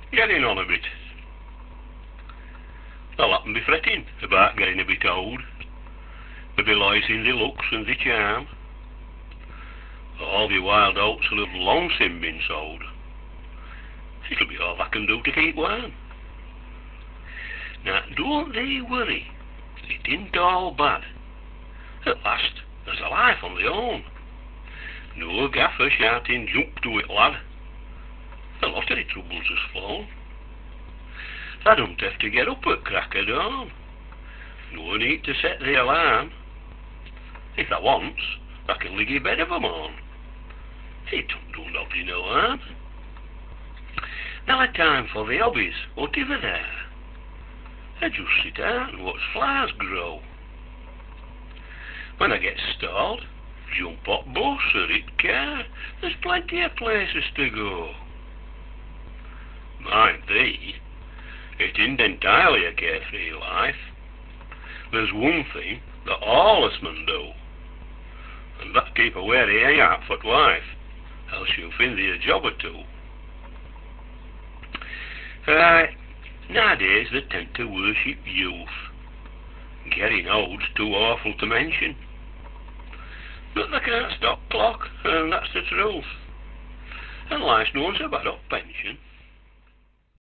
Getting on a bit. They'll happen be fretting about getting a bit old. Maybe lies in the looks and the charm. All the wild oats will have long since been sold. It'll be all I can do to keep warm. Now, don't they worry. It ain't all bad. At last, there's a life on their own. No gaffer shouting, "Jump to it, lad." A lot of the troubles has flown. I don't have to get up at crack of dawn. No need to set the alarm. If I wants, I can lig i bed of 'em on. It don't do nobody no harm. Now a time for the hobbies, whatever there. I just sit out and watch flowers grow. When I get stalled, jump up bus or hit car. There's plenty of places to go. Mind thee, it isn't entirely a carefree life. There's one thing that all us men do, and that keep a wary eye out for life, else you'll find thee a job or two. Nowadays they tend to worship youth. Getting old's too awful to mention. But they can't stop clock, and that's the truth. And life's known so bad up pension.